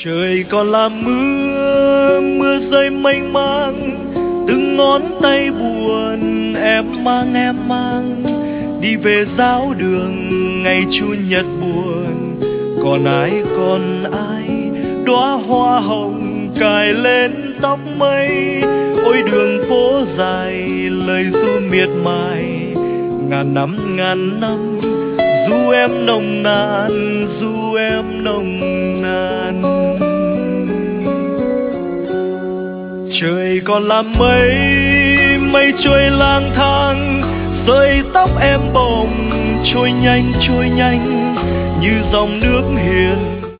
Trời còn là mưa, mưa rơi mênh mang, từng ngón tay buồn em mang đi về giáo đường ngày chủ nhật buồn. Còn ai đóa hoa hồng cài lên tóc mây. Ôi đường phố dài lời ru miệt mài, ngàn năm ru em nồng nàn, ru em nồng nàn. Trời còn là mây, mây trôi lang thang, rơi tóc em bồng trôi nhanh như dòng nước hiền